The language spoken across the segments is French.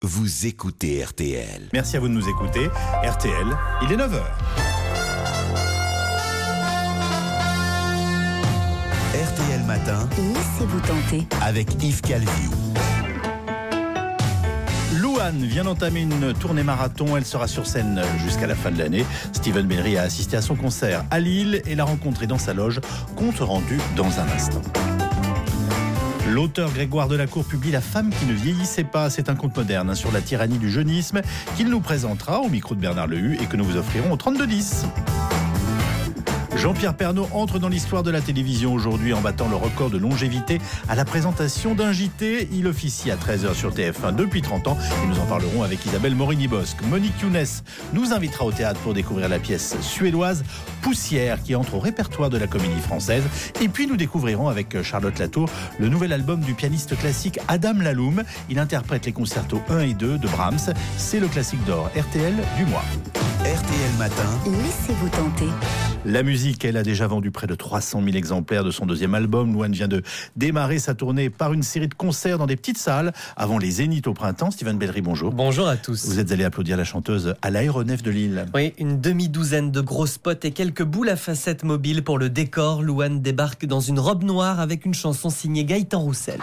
Vous écoutez RTL. Merci à vous de nous écouter. RTL, il est 9h. RTL Matin. Laissez-vous tenter. Avec Yves Calvi. Louane vient d'entamer une tournée marathon. Elle sera sur scène jusqu'à la fin de l'année. Steven Bellery a assisté à son concert à Lille et l'a rencontré dans sa loge. Compte rendu dans un instant. L'auteur Grégoire Delacour publie La femme qui ne vieillissait pas. C'est un conte moderne sur la tyrannie du jeunisme qu'il nous présentera au micro de Bernard Lehu et que nous vous offrirons au 3210. Jean-Pierre Pernaut entre dans l'histoire de la télévision aujourd'hui en battant le record de longévité à la présentation d'un JT. Il officie à 13h sur TF1 depuis 30 ans et nous en parlerons avec Isabelle Morini-Bosque. Monique Younes nous invitera au théâtre pour découvrir la pièce suédoise Poussière qui entre au répertoire de la comédie française. Et puis nous découvrirons avec Charlotte Latour le nouvel album du pianiste classique Adam Laloum. Il interprète les concertos 1 et 2 de Brahms. C'est le classique d'or RTL du mois. RTL Matin. Laissez-vous tenter. La musique, elle a déjà vendu près de 300 000 exemplaires de son deuxième album. Louane vient de démarrer sa tournée par une série de concerts dans des petites salles avant les Zéniths au printemps. Steven Bellery, bonjour. Bonjour à tous. Vous êtes allé applaudir la chanteuse à l'aéronef de Lille. Oui, une demi-douzaine de gros spots et quelques boules à facettes mobiles pour le décor. Louane débarque dans une robe noire avec une chanson signée Gaëtan Roussel.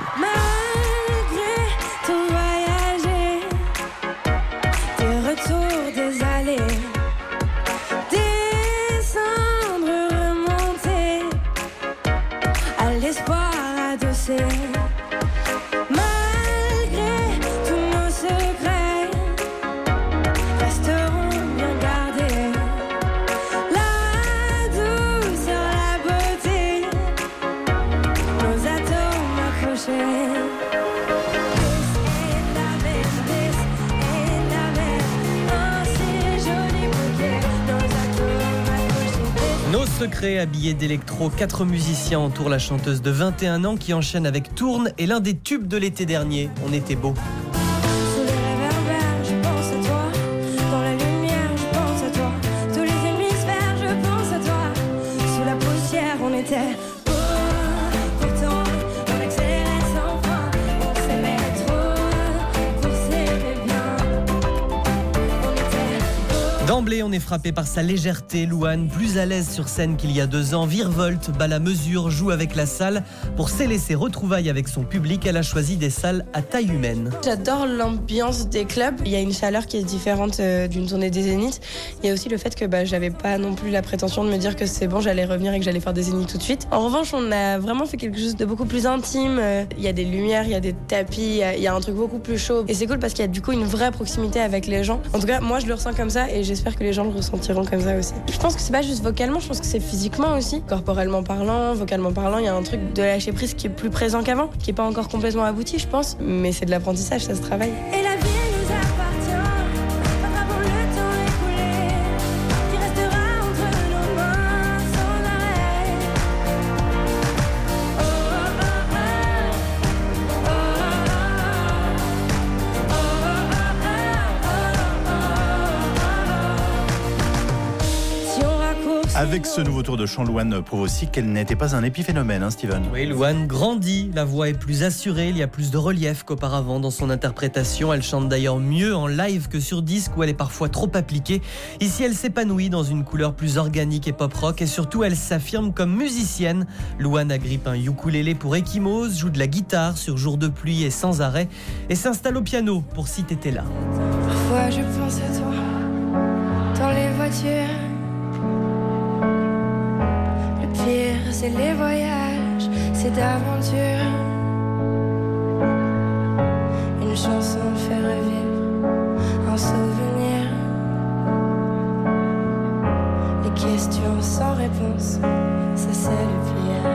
Nos secrets habillés d'électro, 4 musiciens entourent la chanteuse de 21 ans qui enchaîne avec Tourne et l'un des tubes de l'été dernier, On était beau. Sous les réverbères, je pense à toi. Dans la lumière, je pense à toi. Tous les hémisphères, je pense à toi. Sous la poussière, on était beau. Pourtant, on accélérait sans fin. On s'aimait trop pour s'aimer bien. On était beau. D'emblée, on est frappé par sa légèreté. Louane, plus à l'aise sur scène qu'il y a 2 ans, virevolte, bat la mesure, joue avec la salle. Pour sceller ses retrouvailles avec son public, elle a choisi des salles à taille humaine. J'adore l'ambiance des clubs. Il y a une chaleur qui est différente d'une tournée des Zéniths. Il y a aussi le fait que j'avais pas non plus la prétention de me dire que c'est bon, j'allais revenir et que j'allais faire des Zéniths tout de suite. En revanche, on a vraiment fait quelque chose de beaucoup plus intime. Il y a des lumières, il y a des tapis, il y a un truc beaucoup plus chaud. Et c'est cool parce qu'il y a du coup une vraie proximité avec les gens. En tout cas, moi je le ressens comme ça et j'espère que les gens le ressentiront comme ça aussi. Je pense que c'est pas juste vocalement, je pense que c'est physiquement aussi. Corporellement parlant, vocalement parlant, il y a un truc de lâcher prise qui est plus présent qu'avant, qui est pas encore complètement abouti, je pense. Mais c'est de l'apprentissage, ça se travaille. Et la vie nous appartient. Attrapons le temps écoulé qui restera entre nos mains sans arrêt. Oh, oh, oh, oh, oh, oh, oh, oh. Si on raccourcit Avec ce nouveau tour de chant, Louane prouve aussi qu'elle n'était pas un épiphénomène, Steven. Oui, Louane grandit, la voix est plus assurée, il y a plus de relief qu'auparavant dans son interprétation. Elle chante d'ailleurs mieux en live que sur disque où elle est parfois trop appliquée. Ici, elle s'épanouit dans une couleur plus organique et pop-rock et surtout, elle s'affirme comme musicienne. Louane agrippe un ukulélé pour Ekimos, joue de la guitare sur Jour de pluie et Sans arrêt et s'installe au piano pour Si t'étais là. Parfois je pense à toi dans les voitures. Le pire c'est les voyages, c'est d'aventure. Une chanson fait revivre un souvenir. Les questions sans réponse, ça c'est le pire.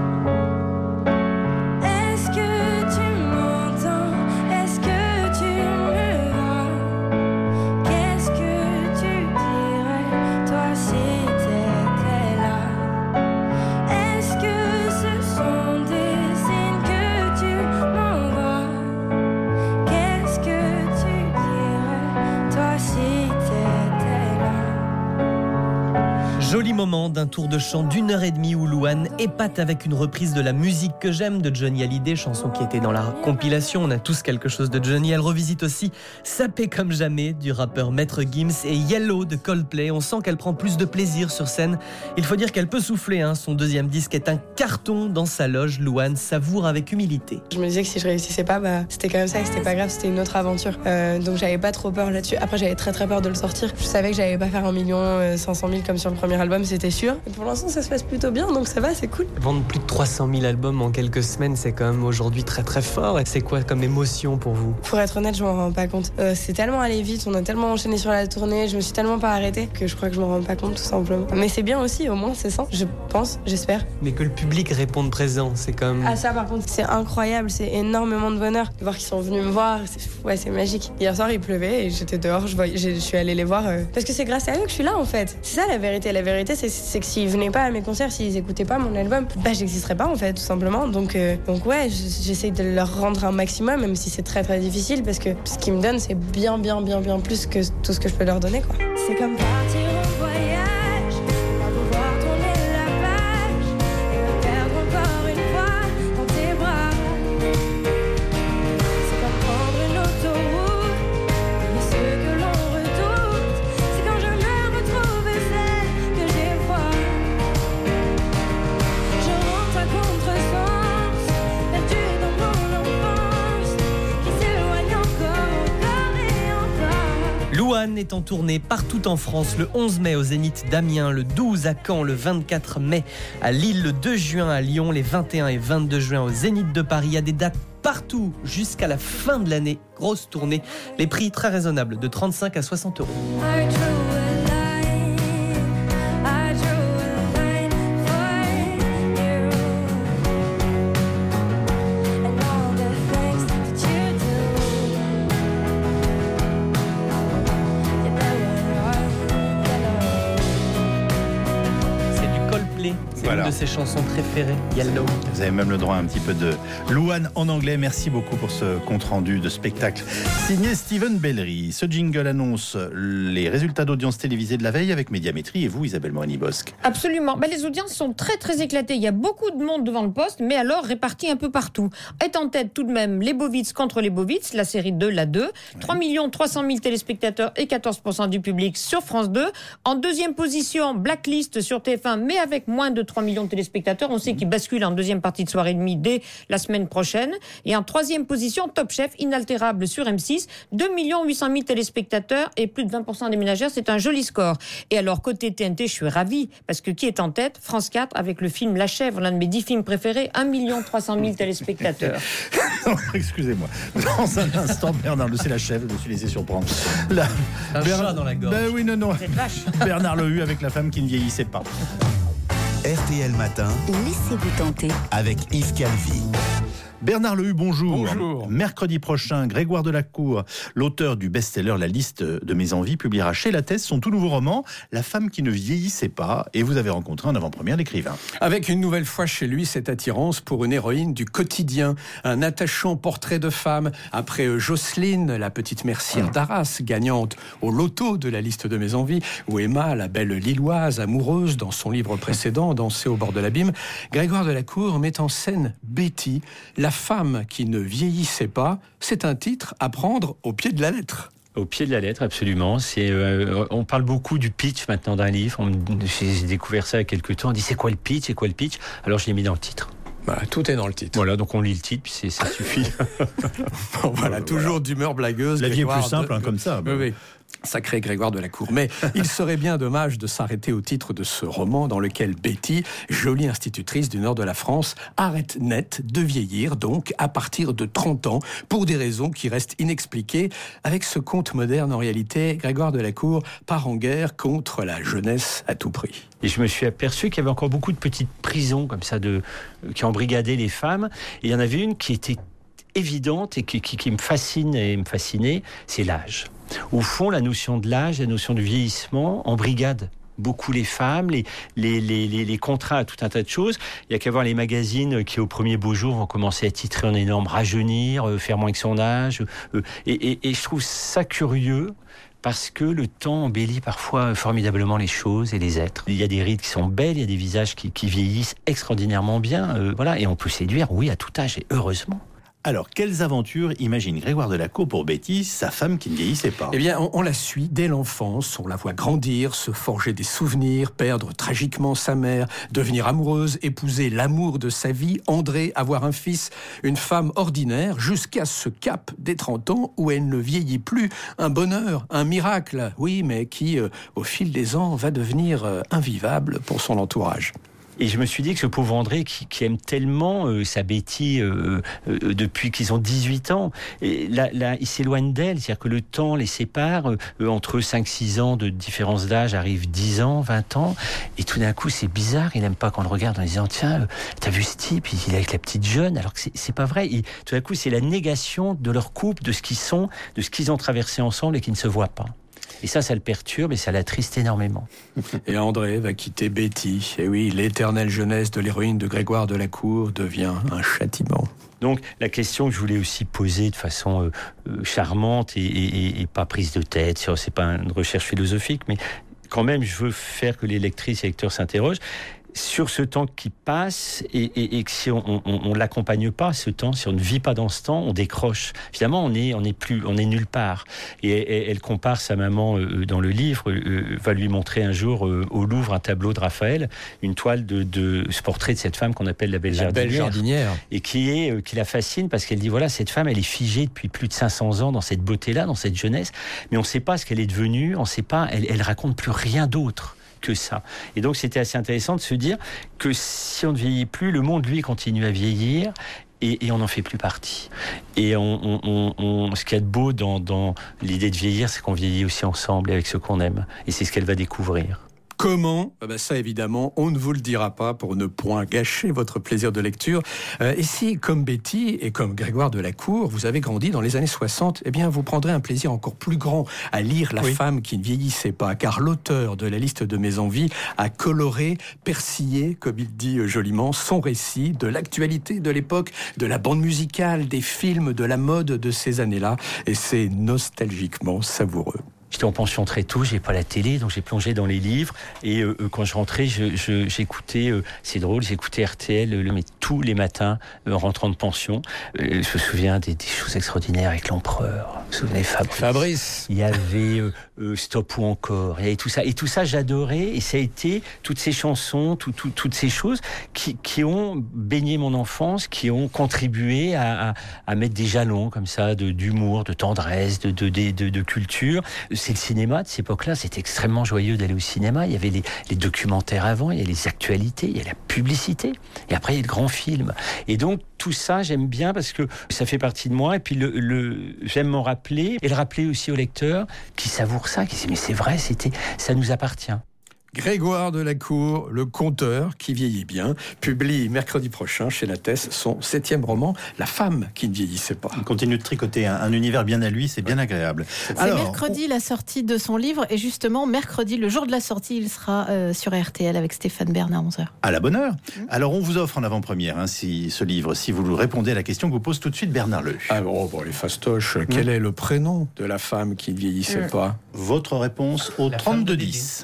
Est-ce que tu m'entends? Est-ce que tu me vois? Qu'est-ce que tu dirais, toi, si t'étais là? Est-ce que ce sont des signes que tu m'envoies? Qu'est-ce que tu dirais, toi, si t'étais là? Joli moment d'un tour de chant d'1h30 où Louane épate avec une reprise de La musique que j'aime de Johnny Hallyday, chanson qui était dans la compilation. On a tous quelque chose de Johnny. Elle revisite aussi Sapé comme jamais du rappeur Maître Gims et Yellow de Coldplay. On sent qu'elle prend plus de plaisir sur scène. Il faut dire qu'elle peut souffler. Son deuxième disque est un carton dans sa loge. Louane savoure avec humilité. Je me disais que si je réussissais pas, c'était quand même ça, que c'était pas grave, c'était une autre aventure. Donc j'avais pas trop peur là-dessus. Après j'avais très peur de le sortir. Je savais que j'allais pas faire 1 500 000 comme sur le premier album, c'était sûr. Et pour l'instant ça se passe plutôt bien, donc ça va, c'est cool. Vendre plus de 300 000 albums en quelques semaines, c'est quand même aujourd'hui très fort. Et c'est quoi comme émotion pour vous? Pour être honnête, je m'en rends pas compte. C'est tellement allé vite, on a tellement enchaîné sur la tournée, je me suis tellement pas arrêtée que je crois que je m'en rends pas compte tout simplement. Mais c'est bien aussi, au moins c'est ça, je pense, j'espère. Mais que le public réponde présent, c'est quand même... Ah ça par contre, c'est incroyable, c'est énormément de bonheur. De voir qu'ils sont venus me voir, c'est magique. Hier soir il pleuvait et j'étais dehors, je suis allée les voir parce que c'est grâce à eux que je suis là en fait. C'est ça la vérité. La vérité c'est que s'ils venaient pas à mes concerts, s'ils écoutaient pas mon album, j'existerais pas en fait tout simplement. Donc ouais, j'essaye de leur rendre un maximum, même si c'est très difficile, parce que ce qu'ils me donnent c'est bien plus que tout ce que je peux leur donner quoi. C'est comme partir en voyage, pas pouvoir tourner la page et me perdre encore une fois dans tes bras. C'est comme prendre une autoroute, et ce que l'on redoute, c'est quand je me retrouve celle que j'ai foi. Je rentre à contresens, perdu dans mon enfance, qui s'éloigne encore et encore. Louane est en tournée partout en France, le 11 mai au Zénith d'Amiens, le 12 à Caen, le 24 mai à Lille, le 2 juin à Lyon, les 21 et 22 juin au Zénith de Paris. Il y a des dates partout jusqu'à la fin de l'année. Grosse tournée. Les prix très raisonnables, de 35 à 60 €. I drew a line for you, and all the things that you do. C'est du Coldplay, c'est Voilà. une de ses chansons préférées, Yellow. Vous avez même le droit à un petit peu de Louane en anglais. Merci beaucoup pour ce compte-rendu de spectacle. Signé Steven Bellery. Ce jingle annonce les résultats d'audience télévisée de la veille avec Médiamétrie. Et vous, Isabelle Morini-Bosque? Absolument. Les audiences sont très éclatées. Il y a beaucoup de monde devant le poste, mais alors répartis un peu partout. Est en tête tout de même Les Bovitz contre Les Bovitz, la série 2, la 2. 3 300 000 téléspectateurs et 14% du public sur France 2. En deuxième position, Blacklist sur TF1, mais avec moins de 3 millions de téléspectateurs. On sait qu'il bascule en deuxième partie de soirée et demie dès la semaine prochaine. Et en troisième position, Top Chef, inaltérable sur M6. 2 800 000 téléspectateurs et plus de 20% des ménagères. C'est un joli score. Et alors, côté TNT, je suis ravie, parce que qui est en tête? France 4 avec le film La Chèvre, l'un de mes 10 films préférés. 1 300 000 téléspectateurs. Excusez-moi. Dans un instant, Bernard, c'est la chèvre, je me suis laissé surprendre. Un chat dans la gorge. Ben oui, non. Cette vache. Bernard Lehu avec la femme qui ne vieillissait pas. RTL Matin Laissez-vous tenter. avec Yves Calvi. Bernard Lehu, bonjour. Bonjour. Mercredi prochain, Grégoire Delacour, l'auteur du best-seller La liste de mes envies, publiera chez Lattès son tout nouveau roman, La femme qui ne vieillissait pas. Et vous avez rencontré en avant-première l'écrivain. Avec une nouvelle fois chez lui cette attirance pour une héroïne du quotidien, un attachant portrait de femme, après Jocelyne, la petite mercière d'Arras, gagnante au loto de La liste de mes envies, ou Emma, la belle Lilloise, amoureuse dans son livre précédent, Danser au bord de l'abîme. Grégoire Delacour met en scène Betty, la femme qui ne vieillissait pas. C'est un titre à prendre au pied de la lettre. Au pied de la lettre, absolument. On parle beaucoup du pitch maintenant d'un livre. J'ai découvert ça il y a quelques temps. On dit c'est quoi le pitch? Alors je l'ai mis dans le titre. Tout est dans le titre. Voilà, donc on lit le titre, puis ça suffit. Voilà, toujours d'humeur blagueuse. La vie est Grégoire plus simple comme ça. Oui. Sacré Grégoire Delacour. Mais il serait bien dommage de s'arrêter au titre de ce roman dans lequel Betty, jolie institutrice du nord de la France, arrête net de vieillir, donc à partir de 30 ans, pour des raisons qui restent inexpliquées. Avec ce conte moderne, en réalité, Grégoire Delacour part en guerre contre la jeunesse à tout prix. Et je me suis aperçu qu'il y avait encore beaucoup de petites prisons comme ça qui embrigadaient les femmes. Et il y en avait une qui était évidente et qui me fascine et me fascinait, c'est l'âge. Au fond, la notion de l'âge, la notion du vieillissement embrigade beaucoup les femmes, les contrats à tout un tas de choses. Il n'y a qu'à voir les magazines qui, au premier beau jour, vont commencer à titrer en énorme « rajeunir »,« faire moins que son âge ». Et je trouve ça curieux parce que le temps embellit parfois formidablement les choses et les êtres. Il y a des rides qui sont belles, il y a des visages qui vieillissent extraordinairement bien, voilà, et on peut séduire, oui, à tout âge, et heureusement. Alors, quelles aventures imagine Grégoire Delacour pour Betty, sa femme qui ne vieillissait pas ? Eh bien, on la suit dès l'enfance, on la voit grandir, se forger des souvenirs, perdre tragiquement sa mère, devenir amoureuse, épouser l'amour de sa vie, André, avoir un fils, une femme ordinaire, jusqu'à ce cap des 30 ans où elle ne vieillit plus. Un bonheur, un miracle, oui, mais qui, au fil des ans, va devenir invivable pour son entourage. Et je me suis dit que ce pauvre André qui aime tellement sa Betty depuis qu'ils ont 18 ans, et là, il s'éloigne d'elle, c'est-à-dire que le temps les sépare, entre 5-6 ans de différence d'âge arrive 10 ans, 20 ans, et tout d'un coup c'est bizarre, il n'aime pas qu'on le regarde en disant tiens, t'as vu ce type, il est avec la petite jeune, alors que c'est pas vrai. Tout d'un coup c'est la négation de leur couple, de ce qu'ils sont, de ce qu'ils ont traversé ensemble et qui ne se voient pas. Et ça le perturbe et ça l'attriste énormément. Et André va quitter Betty. Et oui, l'éternelle jeunesse de l'héroïne de Grégoire Delacour devient un châtiment. Donc la question que je voulais aussi poser de façon charmante et pas prise de tête, c'est pas une recherche philosophique, mais quand même je veux faire que les lectrices et lecteurs s'interrogent sur ce temps qui passe et que si on l'accompagne pas ce temps, si on ne vit pas dans ce temps, on décroche. Finalement, on est nulle part. Et elle compare sa maman dans le livre, va lui montrer un jour au Louvre un tableau de Raphaël, une toile de ce portrait de cette femme qu'on appelle la belle jardinière, et qui la fascine parce qu'elle dit voilà, cette femme, elle est figée depuis plus de 500 ans dans cette beauté-là, dans cette jeunesse, mais on ne sait pas ce qu'elle est devenue, on ne sait pas, elle raconte plus rien d'autre que ça. Et donc c'était assez intéressant de se dire que si on ne vieillit plus, le monde lui continue à vieillir et on n'en fait plus partie. Et ce qu'il y a de beau dans l'idée de vieillir, c'est qu'on vieillit aussi ensemble avec ceux qu'on aime. Et c'est ce qu'elle va découvrir. Comment ? Ça, évidemment, on ne vous le dira pas pour ne point gâcher votre plaisir de lecture. Et si, comme Betty et comme Grégoire Delacour, vous avez grandi dans les années 60, eh bien, vous prendrez un plaisir encore plus grand à lire La femme qui ne vieillissait pas, car l'auteur de La liste de mes envies a coloré, persillé, comme il dit joliment, son récit de l'actualité de l'époque, de la bande musicale, des films, de la mode de ces années-là. Et c'est nostalgiquement savoureux. J'étais en pension très tôt, j'ai pas la télé, donc j'ai plongé dans les livres. Et quand je rentrais, j'écoutais, c'est drôle, j'écoutais RTL mais tous les matins en rentrant de pension. Je me souviens des choses extraordinaires avec l'Empereur. Vous vous souvenez, Fabrice. Il y avait Stop ou encore. Il y avait tout ça. Et tout ça, j'adorais. Et ça a été toutes ces chansons, toutes ces choses qui ont baigné mon enfance, qui ont contribué à mettre des jalons comme ça d'humour, de tendresse, de culture. C'est le cinéma de cette époque-là, c'était extrêmement joyeux d'aller au cinéma. Il y avait les documentaires avant, il y a les actualités, il y a la publicité, et après il y a le grand film. Et donc tout ça, j'aime bien parce que ça fait partie de moi. Et puis j'aime m'en rappeler et le rappeler aussi aux lecteurs qui savourent ça, qui disent mais c'est vrai, ça nous appartient. Grégoire Delacour, le conteur qui vieillit bien, publie mercredi prochain chez Lattès son 7e roman, La femme qui ne vieillissait pas. Il continue de tricoter un univers bien à lui, c'est bien agréable. C'est mercredi la sortie de son livre, et justement mercredi, le jour de la sortie, il sera sur RTL avec Stéphane Bern à 11h. À la bonne heure. Alors on vous offre en avant-première ce livre, si vous répondez à la question que vous pose tout de suite Bernard Leu. Ah bon, les fastoches, quel est le prénom de la femme qui ne vieillissait pas ? Votre réponse au 3210.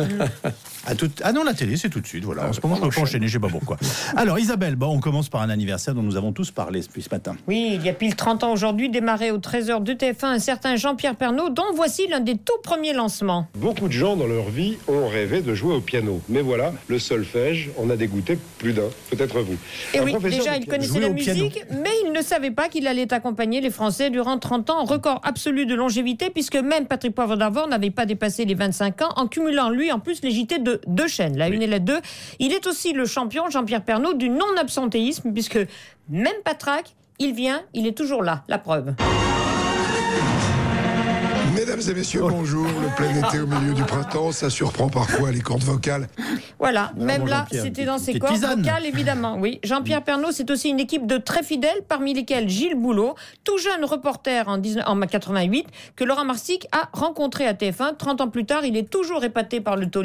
Ah non, la télé, c'est tout de suite. Voilà. En ce moment, je ne peux pas enchaîner, je ne sais pas pourquoi. Alors, Isabelle, on commence par un anniversaire dont nous avons tous parlé depuis ce matin. Oui, il y a pile 30 ans aujourd'hui, démarré au 13h de TF1 un certain Jean-Pierre Pernaut, dont voici l'un des tout premiers lancements. Beaucoup de gens dans leur vie ont rêvé de jouer au piano. Mais voilà, le solfège, on a dégoûté plus d'un, peut-être vous. Et oui, déjà, il connaissait la musique, mais il ne savait pas qu'il allait accompagner les Français durant 30 ans, record absolu de longévité, puisque même Patrick Poivre d'Arvor n'avait pas dépassé les 25 ans, en cumulant, lui, en plus, les JT de deux chaînes, la 1 et la 2. Il est aussi le champion, Jean-Pierre Pernaut, du non-absentéisme, puisque même Patraque, il vient, il est toujours là, la preuve. Mesdames et messieurs, bonjour. Le plein été au milieu du printemps, ça surprend parfois les cordes vocales. Voilà, même là, c'était dans ses cordes vocales, évidemment. Oui, Jean-Pierre Pernaut, c'est aussi une équipe de très fidèles, parmi lesquels Gilles Boulot, tout jeune reporter en 88, que Laurent Marsic a rencontré à TF1. 30 ans plus tard, il est toujours épaté par le taulier.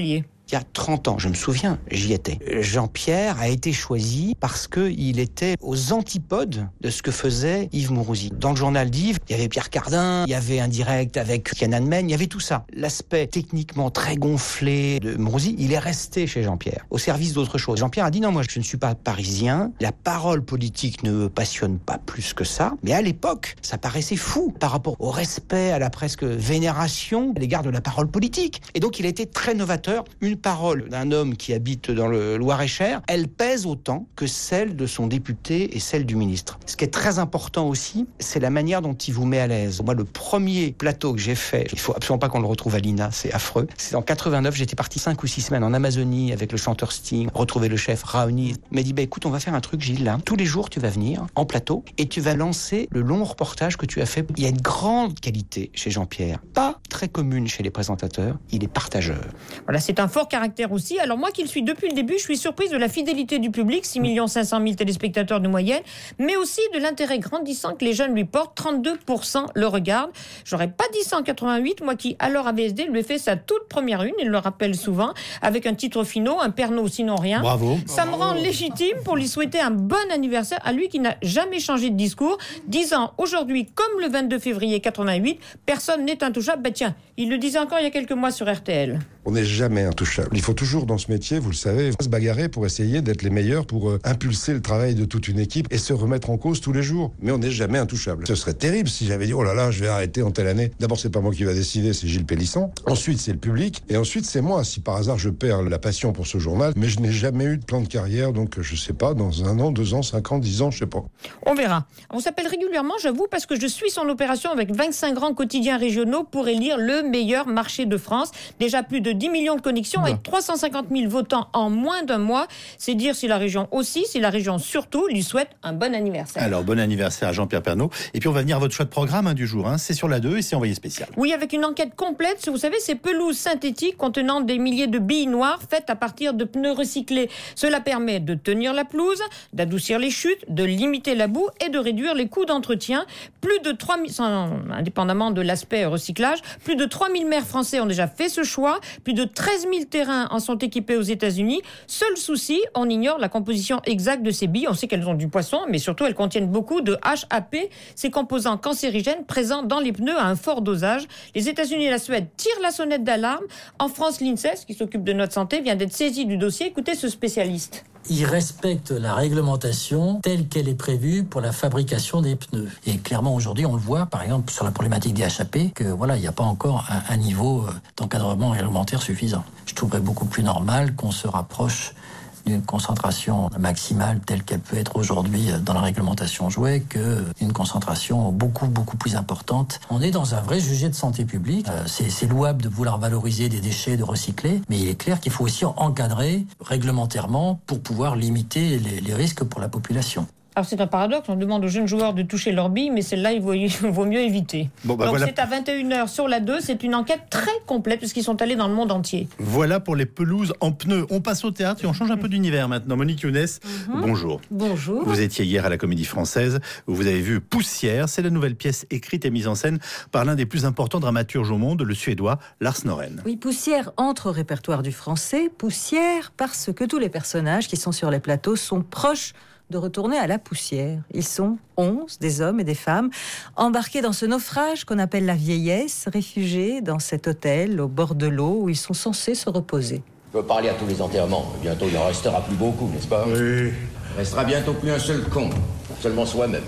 il y a 30 ans, je me souviens, j'y étais. Jean-Pierre a été choisi parce qu'il était aux antipodes de ce que faisait Yves Mourouzi. Dans le journal d'Yves, il y avait Pierre Cardin, il y avait un direct avec Tiananmen, il y avait tout ça. L'aspect techniquement très gonflé de Mourouzi, il est resté chez Jean-Pierre, au service d'autre chose. Jean-Pierre a dit non, moi je ne suis pas parisien, la parole politique ne me passionne pas plus que ça, mais à l'époque, ça paraissait fou par rapport au respect, à la presque vénération à l'égard de la parole politique. Et donc il a été très novateur. Une parole d'un homme qui habite dans le Loir-et-Cher, elle pèse autant que celle de son député et celle du ministre. Ce qui est très important aussi, c'est la manière dont il vous met à l'aise. Moi, le premier plateau que j'ai fait, il faut absolument pas qu'on le retrouve à l'INA, c'est affreux. C'est en 89, j'étais parti 5 ou 6 semaines en Amazonie avec le chanteur Sting, retrouver le chef Raoni. Il m'a dit, écoute, on va faire un truc, Gilles, là. Tous les jours, tu vas venir en plateau et tu vas lancer le long reportage que tu as fait. Il y a une grande qualité chez Jean-Pierre, pas très commune chez les présentateurs, il est partageur. Voilà, c'est un fort caractère aussi. Alors moi qui le suis depuis le début, je suis surprise de la fidélité du public, 6 500 000 téléspectateurs de moyenne, mais aussi de l'intérêt grandissant que les jeunes lui portent, 32% le regardent. J'aurais pas dit ça en 88, moi qui, alors à VSD, lui ai fait sa toute première une, il le rappelle souvent, avec un titre finaux, un Pernod sinon rien. Bravo. Ça me rend légitime pour lui souhaiter un bon anniversaire à lui qui n'a jamais changé de discours, disant aujourd'hui, comme le 22 février 88, personne n'est intouchable. Ben tiens, il le disait encore il y a quelques mois sur RTL. On n'est jamais intouchable. Il faut toujours dans ce métier, vous le savez, se bagarrer pour essayer d'être les meilleurs, pour impulser le travail de toute une équipe et se remettre en cause tous les jours. Mais on n'est jamais intouchable. Ce serait terrible si j'avais dit, oh là là, je vais arrêter en telle année. D'abord, c'est pas moi qui va décider, c'est Gilles Pélisson. Ensuite, c'est le public. Et ensuite, c'est moi. Si par hasard, je perds la passion pour ce journal, mais je n'ai jamais eu de plan de carrière, donc je sais pas, dans 1 an, 2 ans, 5 ans, 10 ans, je sais pas. On verra. On s'appelle régulièrement, j'avoue, parce que je suis son opération avec 25 grands quotidiens régionaux pour élire le meilleur marché de France. Déjà plus de 10 millions de connexions et 350 000 votants en moins d'un mois. C'est dire si la région aussi, si la région surtout lui souhaite un bon anniversaire. Alors, bon anniversaire à Jean-Pierre Pernaut. Et puis, on va venir à votre choix de programme du jour. C'est sur la 2 et c'est envoyé spécial. Oui, avec une enquête complète. Vous savez, ces pelouses synthétiques contenant des milliers de billes noires faites à partir de pneus recyclés. Cela permet de tenir la pelouse, d'adoucir les chutes, de limiter la boue et de réduire les coûts d'entretien. Plus de 3 000, indépendamment de l'aspect recyclage, plus de 3 000 maires français ont déjà fait ce choix. Plus de 13 000 terrains en sont équipés aux États-Unis. Seul souci, on ignore la composition exacte de ces billes. On sait qu'elles ont du poisson, mais surtout elles contiennent beaucoup de HAP, ces composants cancérigènes présents dans les pneus à un fort dosage. Les États-Unis et la Suède tirent la sonnette d'alarme. En France, l'INSEE, qui s'occupe de notre santé, vient d'être saisi du dossier. Écoutez ce spécialiste. Ils respectent la réglementation telle qu'elle est prévue pour la fabrication des pneus. Et clairement, aujourd'hui, on le voit, par exemple, sur la problématique des HAP, que voilà, il n'y a pas encore un niveau d'encadrement réglementaire suffisant. Je trouverais beaucoup plus normal qu'on se rapproche d'une concentration maximale telle qu'elle peut être aujourd'hui dans la réglementation jouet qu'une concentration beaucoup plus importante. On est dans un vrai sujet de santé publique. C'est louable de vouloir valoriser des déchets, de recycler, mais il est clair qu'il faut aussi encadrer réglementairement pour pouvoir limiter les risques pour la population. Alors c'est un paradoxe, on demande aux jeunes joueurs de toucher leur bille, mais celle-là, il vaut mieux éviter. Donc voilà. C'est à 21h sur la 2, c'est une enquête très complète, puisqu'ils sont allés dans le monde entier. Voilà pour les pelouses en pneus. On passe au théâtre et on change un peu d'univers maintenant. Monique Younes, bonjour. Bonjour. Vous étiez hier à la Comédie Française, où vous avez vu Poussière. C'est la nouvelle pièce écrite et mise en scène par l'un des plus importants dramaturges au monde, le Suédois Lars Norén. Oui, Poussière entre au répertoire du français. Poussière parce que tous les personnages qui sont sur les plateaux sont proches de retourner à la poussière. Ils sont 11, des hommes et des femmes, embarqués dans ce naufrage qu'on appelle la vieillesse, réfugiés dans cet hôtel au bord de l'eau où ils sont censés se reposer. Je peux parler à tous les enterrements. Bientôt, il n'en restera plus beaucoup, n'est-ce pas? Oui. Il restera bientôt plus un seul con, seulement soi-même.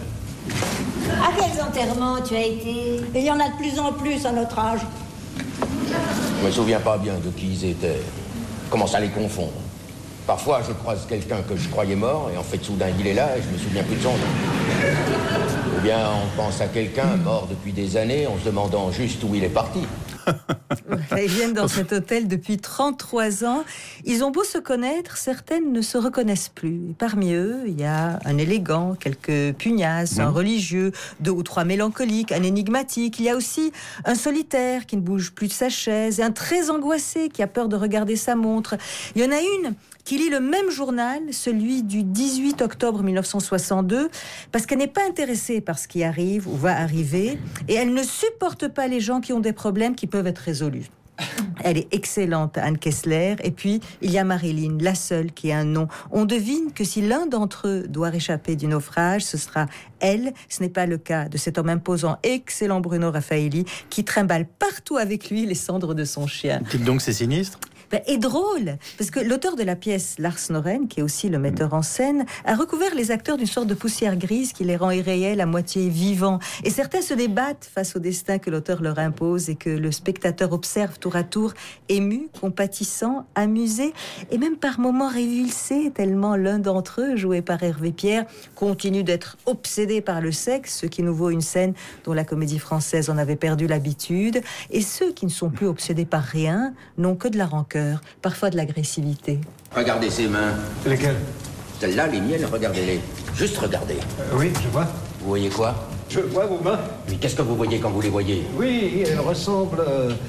À quels enterrements tu as été? Il y en a de plus en plus à notre âge. Je me souviens pas bien de qui ils étaient. Je commence à les confondre. Parfois, je croise quelqu'un que je croyais mort, et en fait, soudain, il est là, et je me souviens plus de son nom. Ou bien, on pense à quelqu'un mort depuis des années, en se demandant juste où il est parti. Ils viennent dans cet hôtel depuis 33 ans. Ils ont beau se connaître, certaines ne se reconnaissent plus. Et parmi eux, il y a un élégant, quelques pugnasses, un religieux, 2 ou 3 mélancoliques, un énigmatique. Il y a aussi un solitaire qui ne bouge plus de sa chaise, et un très angoissé qui a peur de regarder sa montre. Il y en a une qui lit le même journal, celui du 18 octobre 1962, parce qu'elle n'est pas intéressée par ce qui arrive ou va arriver, et elle ne supporte pas les gens qui ont des problèmes qui peuvent être résolus. Elle est excellente, Anne Kessler. Et puis, il y a Marilyn, la seule qui a un nom. On devine que si l'un d'entre eux doit réchapper du naufrage, ce sera elle. Ce n'est pas le cas de cet homme imposant, excellent Bruno Raffaelli, qui trimballe partout avec lui les cendres de son chien. Dites donc, c'est sinistre. Et drôle, parce que l'auteur de la pièce, Lars Noren, qui est aussi le metteur en scène, a recouvert les acteurs d'une sorte de poussière grise qui les rend irréels, à moitié vivants. Et certains se débattent face au destin que l'auteur leur impose et que le spectateur observe tour à tour, ému, compatissant, amusé, et même par moments révulsé, tellement l'un d'entre eux, joué par Hervé Pierre, continue d'être obsédé par le sexe, ce qui nous vaut une scène dont la comédie française en avait perdu l'habitude. Et ceux qui ne sont plus obsédés par rien n'ont que de la rancœur, parfois de l'agressivité. Regardez ses mains. Lesquelles? Celles-là, les miennes, regardez-les. Juste regardez. Oui, je vois. Vous voyez quoi? Je vois vos mains. Oui, qu'est-ce que vous voyez quand vous les voyez? Oui, elles ressemblent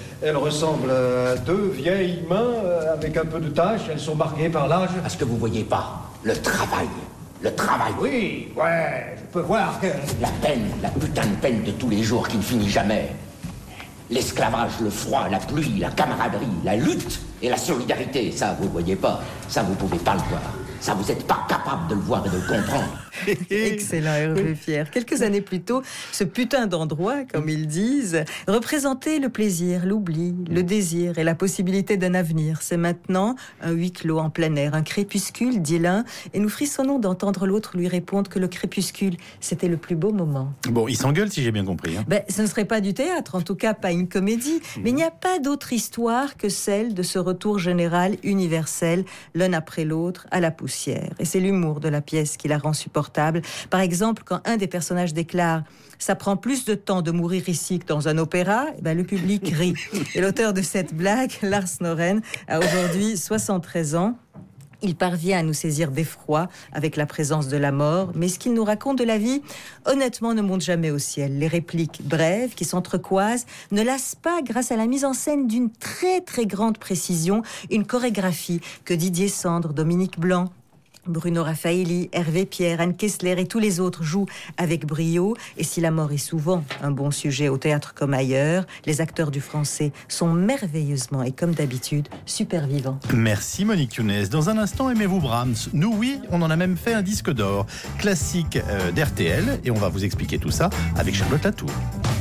à deux vieilles mains avec un peu de taches. Elles sont marquées par l'âge. Est-ce que vous voyez pas le travail? Le travail. Oui, ouais, je peux voir que... La peine, la putain de peine de tous les jours qui ne finit jamais. L'esclavage, le froid, la pluie, la camaraderie, la lutte et la solidarité. Ça, vous ne le voyez pas. Ça, vous ne pouvez pas le voir. Ça, vous n'êtes pas capable de le voir et de le comprendre. Excellent, Hervé Pierre. Quelques années plus tôt, ce putain d'endroit, comme ils disent, représentait le plaisir, l'oubli, le désir et la possibilité d'un avenir. C'est maintenant un huis clos en plein air, un crépuscule, dit l'un, et nous frissonnons d'entendre l'autre lui répondre que le crépuscule, c'était le plus beau moment. Bon, ils s'engueulent si j'ai bien compris. Ce ne serait pas du théâtre, en tout cas pas une comédie, mais il n'y a pas d'autre histoire que celle de ce retour général, universel, l'un après l'autre, à la poussière. Et c'est l'humour de la pièce qui la rend supportable. Par exemple, quand un des personnages déclare « ça prend plus de temps de mourir ici que dans un opéra », le public rit. Et l'auteur de cette blague, Lars Noren, a aujourd'hui 73 ans. Il parvient à nous saisir d'effroi avec la présence de la mort, mais ce qu'il nous raconte de la vie, honnêtement, ne monte jamais au ciel. Les répliques brèves, qui s'entrecroisent, ne lassent pas grâce à la mise en scène d'une très très grande précision, une chorégraphie que Didier Sandre, Dominique Blanc, Bruno Raffaelli, Hervé Pierre, Anne Kessler et tous les autres jouent avec brio. Et si la mort est souvent un bon sujet au théâtre comme ailleurs, les acteurs du français sont merveilleusement et comme d'habitude super vivants. Merci Monique Younes. Dans un instant, aimez-vous Brahms? Nous oui, on en a même fait un disque d'or classique d'RTL et on va vous expliquer tout ça avec Charlotte Latour.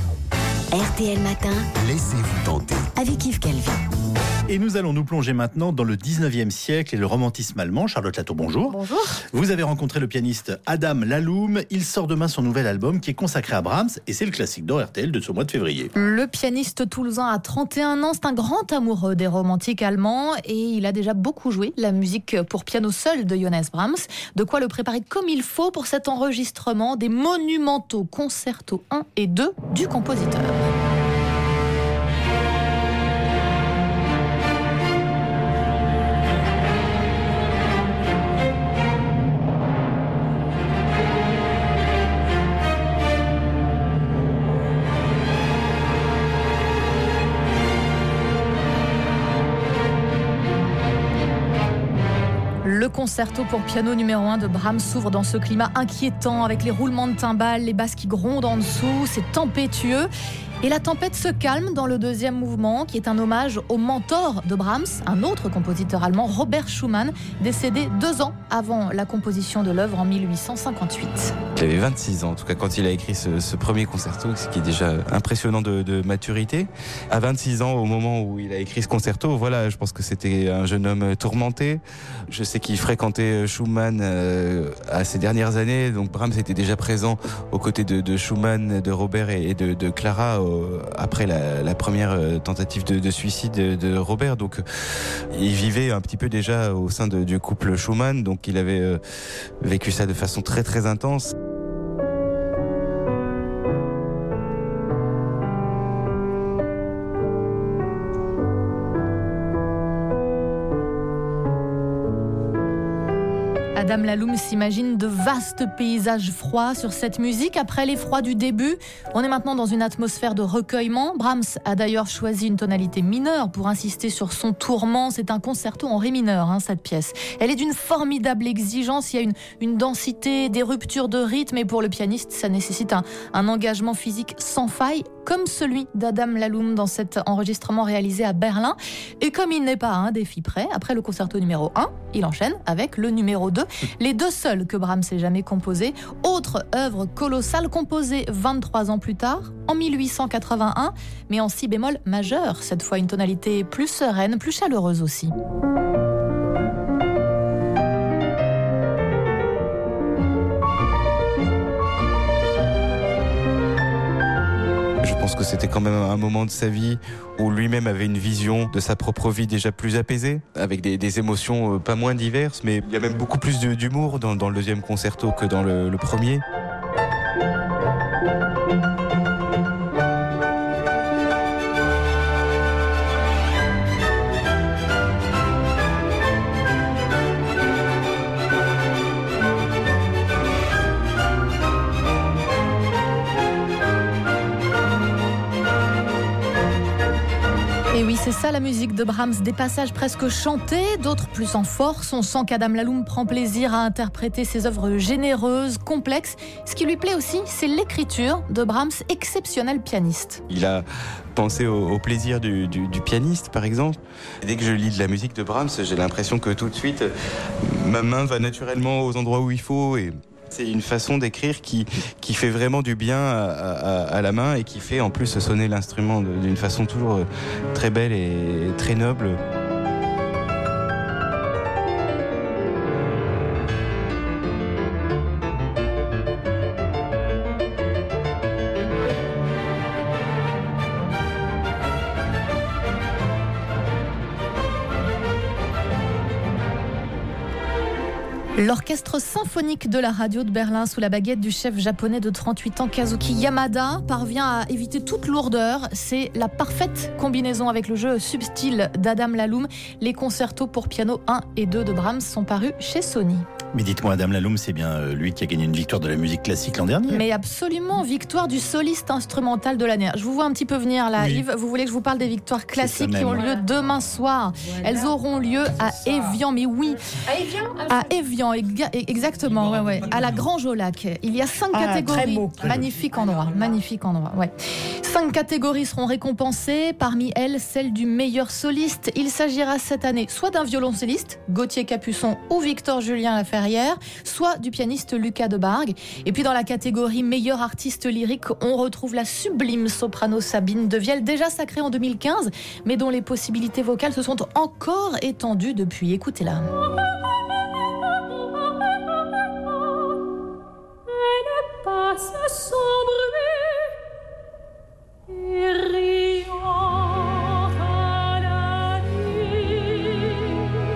RTL Matin, Laissez-vous tenter. avec Yves Calvi. Et nous allons nous plonger maintenant dans le 19e siècle et le romantisme allemand. Charlotte Latour, bonjour. Bonjour. Vous avez rencontré le pianiste Adam Laloum. Il sort demain son nouvel album qui est consacré à Brahms et c'est le classique d'or RTL de ce mois de février. Le pianiste toulousain a 31 ans, c'est un grand amoureux des romantiques allemands et il a déjà beaucoup joué la musique pour piano seul de Johannes Brahms. De quoi le préparer comme il faut pour cet enregistrement des monumentaux concertos 1 et 2 du compositeur. Le concerto pour piano numéro 1 de Brahms s'ouvre dans ce climat inquiétant avec les roulements de timbales, les basses qui grondent en dessous, c'est tempétueux. Et la tempête se calme dans le deuxième mouvement, qui est un hommage au mentor de Brahms, un autre compositeur allemand, Robert Schumann, décédé 2 ans avant la composition de l'œuvre en 1858. Il avait 26 ans, en tout cas, quand il a écrit ce premier concerto, ce qui est déjà impressionnant de maturité. À 26 ans, au moment où il a écrit ce concerto, voilà, je pense que c'était un jeune homme tourmenté. Je sais qu'il fréquentait Schumann à ses dernières années, donc Brahms était déjà présent aux côtés de Schumann, de Robert et de Clara après la première tentative de suicide de Robert. Donc il vivait un petit peu déjà au sein du couple Schumann, donc il avait vécu ça de façon très très intense. Adam Laloum s'imagine de vastes paysages froids sur cette musique. Après les froids du début, on est maintenant dans une atmosphère de recueillement. Brahms a d'ailleurs choisi une tonalité mineure pour insister sur son tourment. C'est un concerto en ré mineur, cette pièce. Elle est d'une formidable exigence. Il y a une densité, des ruptures de rythme, et pour le pianiste, ça nécessite un engagement physique sans faille, comme celui d'Adam Laloum dans cet enregistrement réalisé à Berlin. Et comme il n'est pas à un défi près, après le concerto numéro 1, il enchaîne avec le numéro 2, les deux seuls que Brahms ait jamais composés. Autre œuvre colossale composée 23 ans plus tard, en 1881, mais en si bémol majeur, cette fois une tonalité plus sereine, plus chaleureuse aussi. Je pense que c'était quand même un moment de sa vie où lui-même avait une vision de sa propre vie déjà plus apaisée, avec des émotions pas moins diverses, mais il y a même beaucoup plus d'humour dans le deuxième concerto que dans le premier. Et oui, c'est ça la musique de Brahms, des passages presque chantés, d'autres plus en force. On sent qu'Adam Laloum prend plaisir à interpréter ses œuvres généreuses, complexes. Ce qui lui plaît aussi, c'est l'écriture de Brahms, exceptionnel pianiste. Il a pensé au plaisir du pianiste, par exemple. Dès que je lis de la musique de Brahms, j'ai l'impression que tout de suite, ma main va naturellement aux endroits où il faut. Et c'est une façon d'écrire qui fait vraiment du bien à la main et qui fait en plus sonner l'instrument d'une façon toujours très belle et très noble. L'orchestre symphonique de la radio de Berlin, sous la baguette du chef japonais de 38 ans, Kazuki Yamada, parvient à éviter toute lourdeur. C'est la parfaite combinaison avec le jeu subtil d'Adam Laloum. Les concertos pour piano 1 et 2 de Brahms sont parus chez Sony. Mais dites-moi, Adam Laloum, c'est bien lui qui a gagné une victoire de la musique classique l'an dernier. Mais absolument, victoire du soliste instrumental de l'année. Je vous vois un petit peu venir là, oui. Yves. Vous voulez que je vous parle des victoires classiques qui ont lieu demain soir. Voilà. Elles auront lieu à Évian, mais oui. À Évian, exactement, ouais. À la Grange au Lac. Il y a 5 catégories. Très beau. Magnifique endroit, ouais. 5 catégories seront récompensées, parmi elles celle du meilleur soliste. Il s'agira cette année soit d'un violoncelliste, Gauthier Capuçon ou Victor Julien Laferrière, soit du pianiste Lucas Debargue. Et puis dans la catégorie meilleur artiste lyrique, on retrouve la sublime soprano Sabine Devielle, déjà sacrée en 2015, mais dont les possibilités vocales se sont encore étendues depuis. Écoutez-la. Sans bruit et riant à la nuit.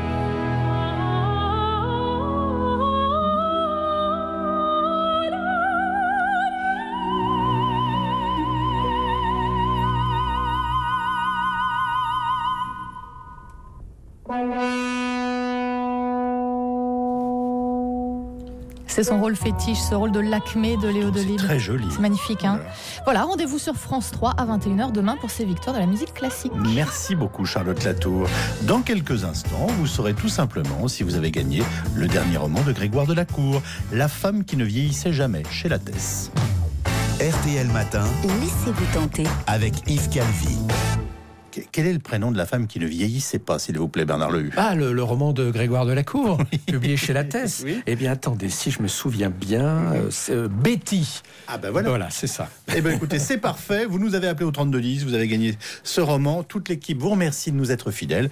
C'est son rôle fétiche, ce rôle de Lakmé de Léo Delibes. C'est très joli. C'est magnifique, Voilà, rendez-vous sur France 3 à 21h demain pour ces victoires de la musique classique. Merci beaucoup Charlotte Latour. Dans quelques instants, vous saurez tout simplement si vous avez gagné le dernier roman de Grégoire Delacour, La femme qui ne vieillissait jamais, chez Lattès. RTL Matin. Laissez-vous tenter. Avec Yves Calvi. Quel est le prénom de la femme qui ne vieillissait pas, s'il vous plaît, Bernard Lehu? Le roman de Grégoire Delacour, publié chez Lattès. Oui. Eh bien, attendez, si je me souviens bien, c'est Betty. Ah ben voilà. Voilà, c'est ça. Eh bien écoutez, c'est parfait. Vous nous avez appelé au 3210, vous avez gagné ce roman. Toute l'équipe vous remercie de nous être fidèles.